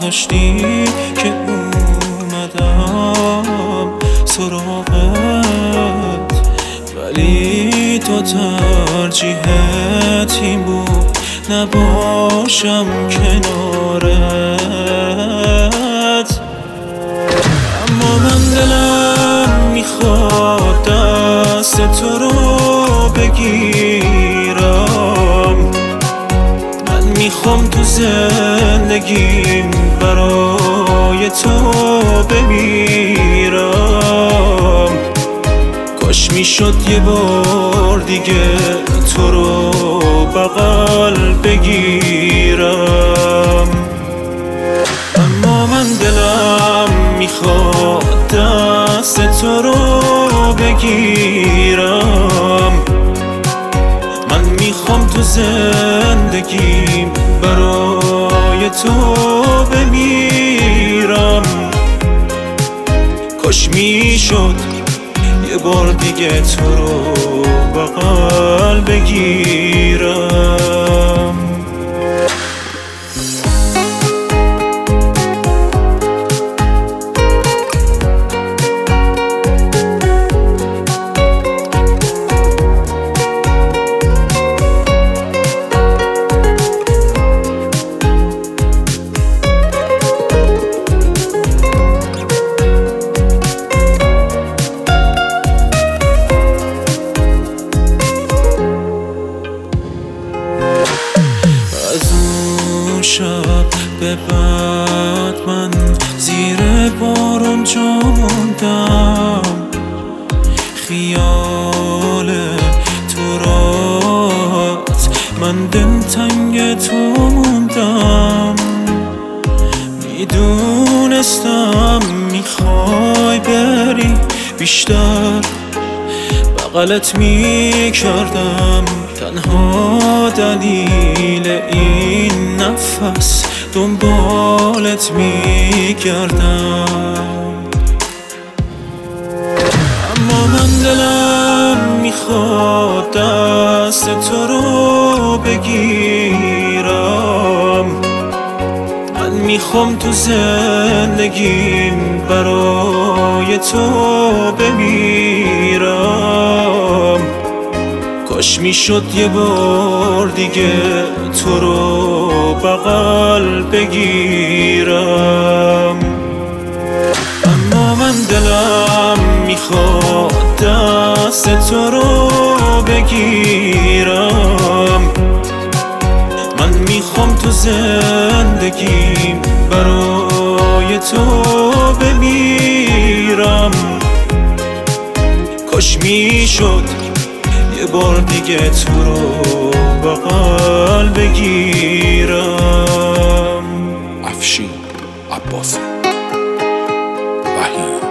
نداشتی که اومدم سراغت، ولی تو ترجیحت این بود نباشم کنارت. اما من دلم میخواد دست تو رو بگیرم، من میخوام تو زندگیم برای تو بمیرم. کاش میشد یه بار دیگه تو رو بغل بگیرم. اما من دلم میخواد دست تو رو بگیرم، من میخوام تو زندگیم برای تو بمیرم. کاش میشد یه بار دیگه تو رو بغل بگیرم. شب به بعد من زیر بارون جا موندم، خیال تو رات من دلتنگ تو موندم. میدونستم میخوای بری بیشتر بغلت میکردم، تنها دلیل این نفس دنبالت میگردم. اما من دلم میخواد دست تو رو بگیرم، من میخوام تو زندگیم برای تو بمیرم. کاش میشد یه بار دیگه تو رو بغل بگیرم. اما من دلم میخواد دست تو رو بگیرم، من میخوام تو زندگیم برای تو بمیرم. کاش میشد یه بار دیگه تو رو بغل بگیرم. افشین عباسی وحید